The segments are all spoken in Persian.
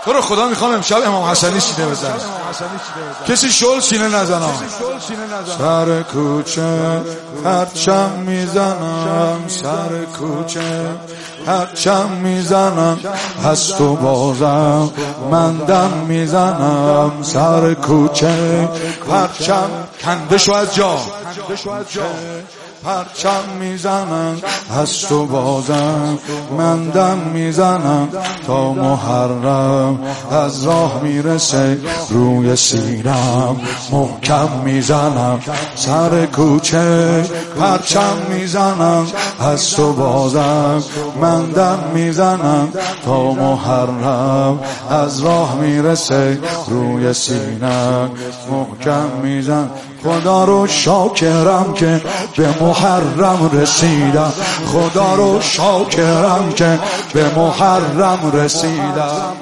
تو رو خدا میخوام امشب امام حسنی سینه بزنم. کسی شل سینه نزنم. سر کوچه پرچم میزنم، سر کوچه پرچم میزنم، از تو بازم من دم میزنم. سر کوچه پرچم کنده شو از جا، پرچم میزنم، از تو بازم من دم میزنم. تا محرم از راه میرسه روی سینم محکم میزنم. سر کوچه پرچم میزنم، از تو بازم من دم میزنم. تا محرم از راه میرسه روی سینم محکم میزنم. خدا رو شاکرم که به محرم رسیدم، خدا رو شاکرم که به محرم رسیدم،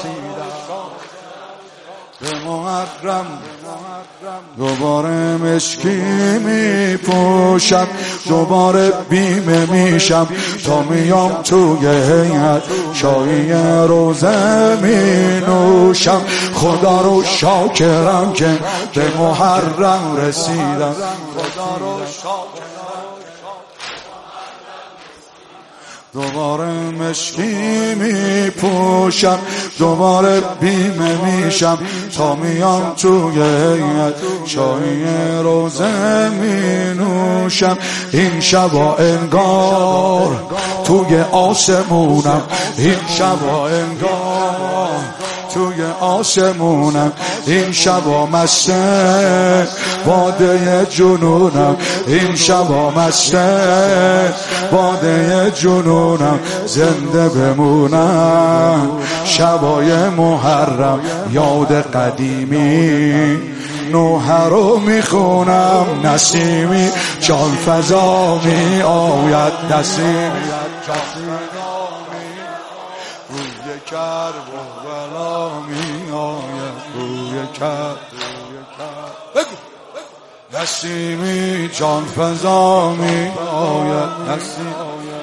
به محرم. دوباره مشکی می پوشم، دوباره بیمه میشم، تا میام توی هیئت چای روزه می نوشم. خدا رو شاکرم که به محرم رسیدم، خدا رو شاکرم. دوباره مشکی می پوشم، دوباره بیمه میشم، تا میام توی هیئت چای روزه می نوشم. این شبا انگار توی آسمونم، این شبا انگار توی آسمونم. این شبا مسته باده جنونم، این شبا مسته باده جنونم. زنده بمونم شبای محرم، یاد قدیمی نوحه رو میخونم. نسیمی جان فضا می آید، نسیمی روی کربلا می آید، روی بگو نسیمی جان فضا می آید، نسیمی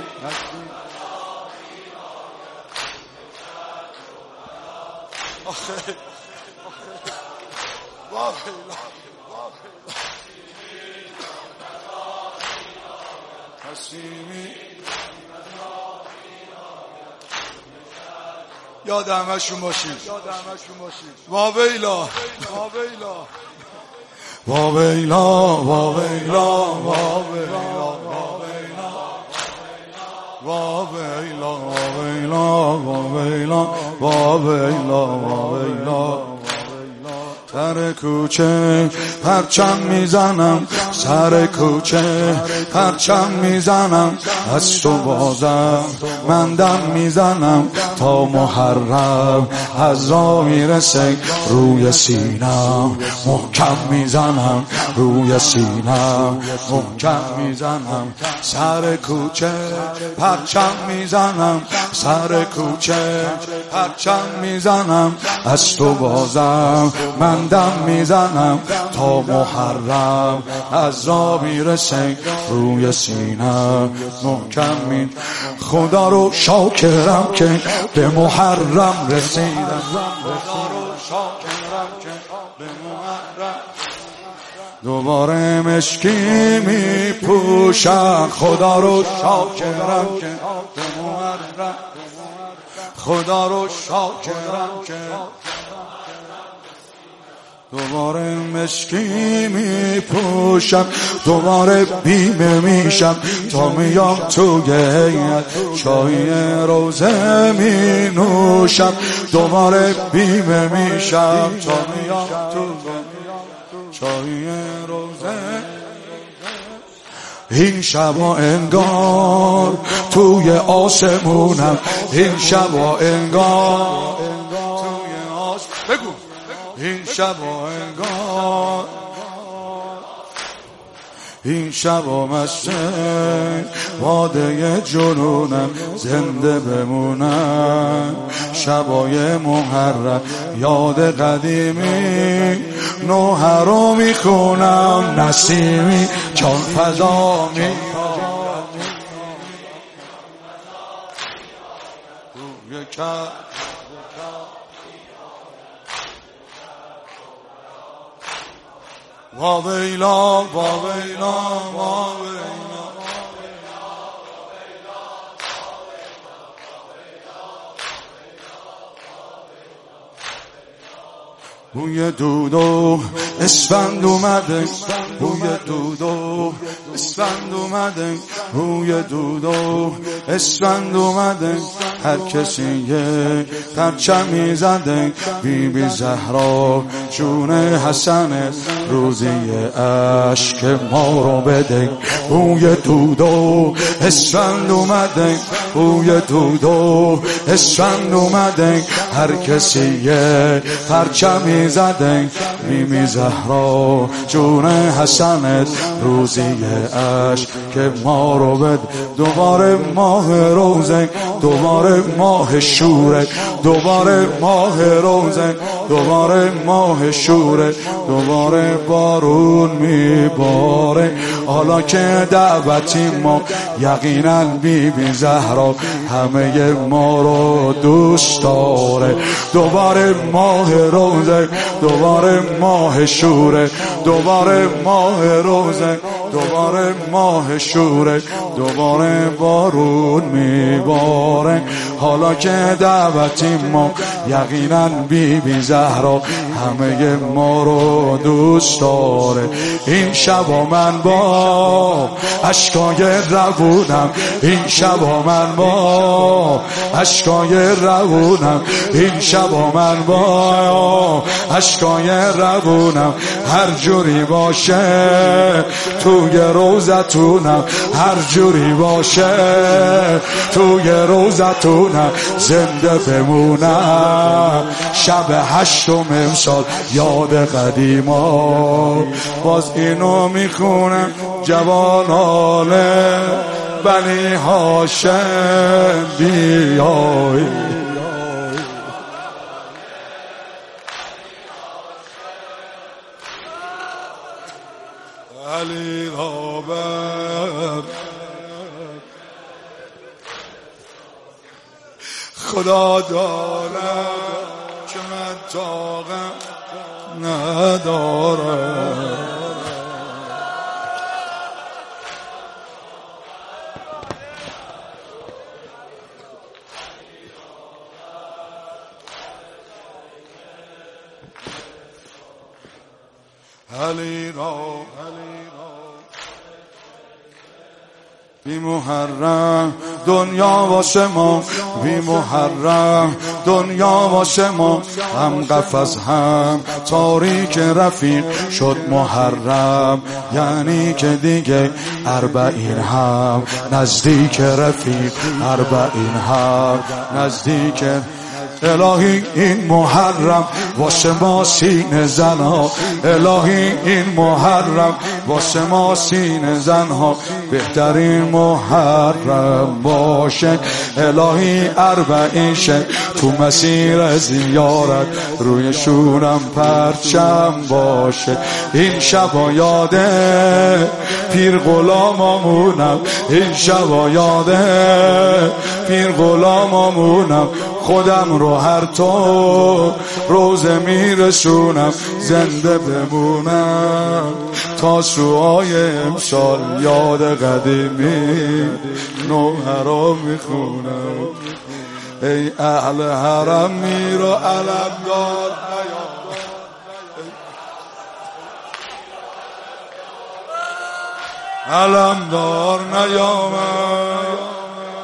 یاد همشون باشید. واویلا واویلا واویلا واویلا واویلا واویلا واویلا واویلا. سر کوچه پرچم میزنم، سر کوچه پرچم میزنم، از تو بازم من دم میزنم. تا محرم از راه میرسه روی سینم محکم میزنم، روی سینم محکم میزنم. سر کوچه پرچم میزنم، سر کوچه پرچم میزنم، از تو بازم من دم میزنم. تا محرم از راه میرسه روی سینه محکم می. خدا رو شاکرم که به محرم رسیدم، خدا رو شاکرم که به محرم. دوباره مشکی می پوشم، خدا رو شاکرم که به محرم، خدا رو شاکرم که. دوباره مشکی می پوشم، دوباره بیمه میشم، تا میام توی هیئت چای روزه می نوشم. دوباره بیمه میشم تا میام توی چای روزه. این شبا انگار توی آسمونم، این شبا انگار توی آسمونم. بگو این شبا انگار، این شبا مسته باده جنونم. زنده بمونم شبای محرم، یاد قدیمی نوحه رو میخونم. نسیمی جان فضا می روی واویلا واویلا واویلا بوی دود و اسفند اومده، بوی دود و اسفند اومده، بوی دود و اسفند اومده، هر کسی یک پرچمی زده، بی بی زهرا جون حسن روزی اشک ما رو بده. بوی دود و اسفند اومده، بوی دود و اسفند اومده، هر کسی یک پرچمی زده، بیمی زهرا جون حسنت روزی عشق که ما رو بد. دوباره ماه روزه، دوباره ماه شوره، دوباره ماه روزه، دوباره ماه شوره، دوباره بارون میباره. حالا که دعوتی ما یقینا بیبی زهرا همه ما رو دوست داره. دوباره ماه روزه، دوباره ماه شوره، دوباره ماه روزه، دوباره ماه شوره، دوباره بارون میباره. حالا که دعوتی ما یقینا بیبی زهرا همه ما رو دوست داره. این شبا من با اشکای روونم، این شبا من با اشکای روونم، این شبا من با اشکای روونم. هر جوری باشه توی روزتونم، هر جوری باشه توی روزتونم، زنده بمونم شب هشتم امسال یاد قدیما. باز اینو میخونم جوانان بنی هاشم بیای. علی را بر خدا دارم که من طاقت ندارم. علی را بی محرم دنیا واسه ما، بی محرم دنیا واسه ما. هم قفس هم تاریک رفیق شد محرم، یعنی که دیگه اربعین هم نزدیک رفیق، اربعین هم نزدیک. الهی این محرم واسه ما سینه زنها، الهی این محرم واسه ما سینه زنها بهترین محرم باشه. الهی اربعین شه تو مسیر زیارت روی شونم پرچم باشه. این شبا یاده پیر غلامامونم، این شبا یاده پیر غلامامونم. خودم رو هر طور روزه میرسونم، زنده بمونم تا سوهای امسال یاد قدیمی نوحه رو میخونم. ای اهل حرم میر و علمدار علمدار نیامد،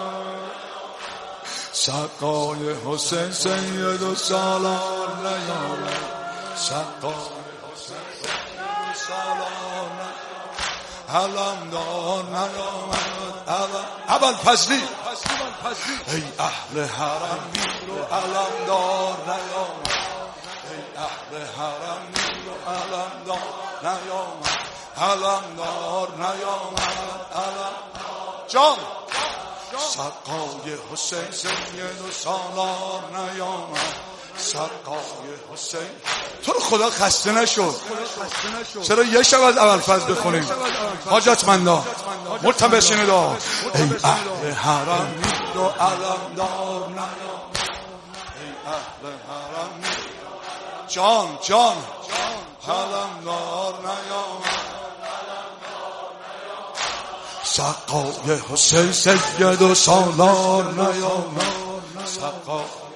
سقای حسین سید و سالار نیامد، سقای حسین سید و سالار نیامد، علمدار نیامد. اول فضلی ای اهل حرم میر و علمدار نیامد، ای اهل حرم میر و علمدار نیامد، علمدار نیامد. جان سقای حسین سید و سالار نیامد، سقای حسین. تو رو خدا خسته نشد، چرا یه شب از اول فضل بخونیم؟ حاجتمندا مرتب بشینه دا. ای اهل حرم میر و علمدار نیامد، ای اهل حرم میر جان علمدار نیامد. سقای حسین سید و سالار نیامد. سقا